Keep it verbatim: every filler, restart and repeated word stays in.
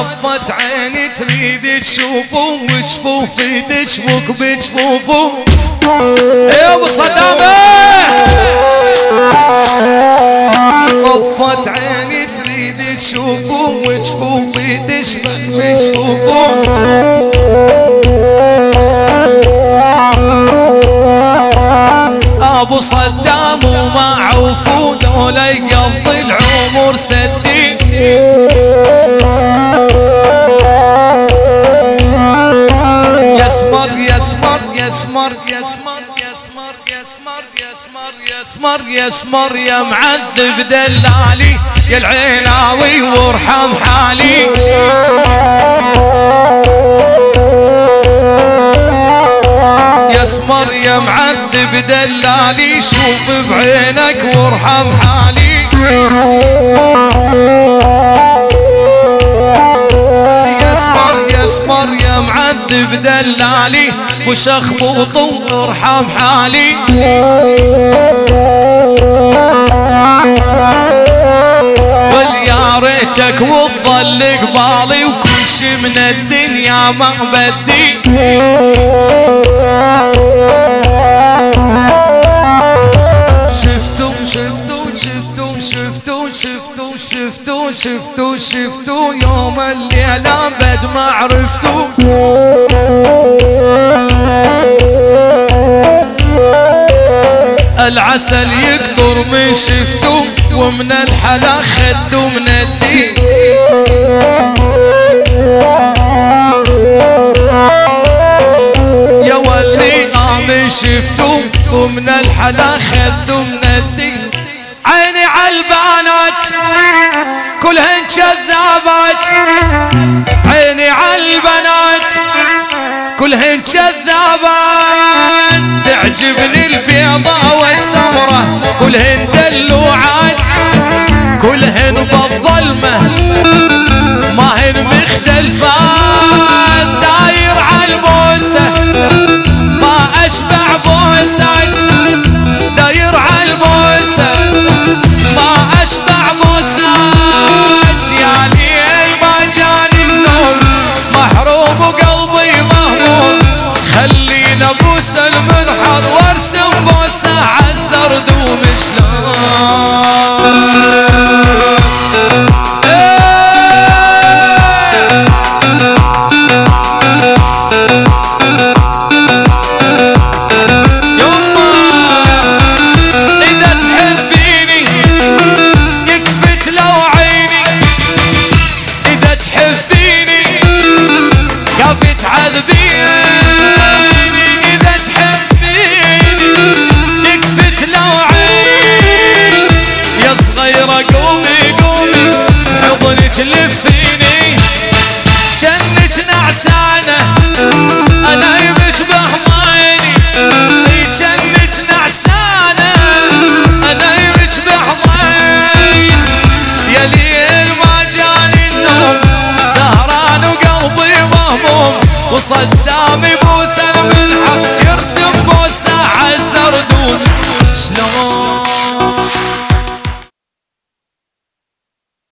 طفت عيني تريد تشوفه وجفوفي تشبك بجفوفه يا ابو صدامه. طفت عيني تريد تشوفه وجفوفي تشبك بجفوفه ابو صدام وما عوفوا دولا يقضي العمر سدي يسمر يسمر يسمر يسمر يسمر يسمر يسمر يسمر يسمر يا معذب دلالي يا العيناوي وارحم حالي يسمر يا معذب دلالي شوف بعينك وارحم حالي يسمر يسمر يا معذب دلالي وش اخبط وارحم حالي واليا ريتك وتظل قبالي وكل شي من الدنيا ما بدي شفتوا شفتوا شفتوا شفتوا شفتوا شفتوا شفتوا شفتوا يوم الليلة بد ما عرفتوا العسل يقطر من شفتوا ومن الحلا خدوا من الدين يا ولي آمن شفتوا ومن الحلا خدوا من الدين عيني عالبانات كلهن كذابات عيني عالبنات كلهن كذابات تعجبني البيضة والسمرة كلهن دلوعات كلهن بالظلمة ما هن مختلفات داير عالبوسة ما أشبع بوسات داير عالبوسة ما أشبع بوسات يا ليل ما جاني النوم محروم وقلبي مهموم خلينا بوس المنحر وارسم بوسة عالزرد ومشلون تلفيني جنك نعسانة أنا يبج بحضيني جنك نعسانة أنا يبج بحضيني يا ليل ما جاني النوم سهران وقلبي مهموم وصدامي بوس المنحة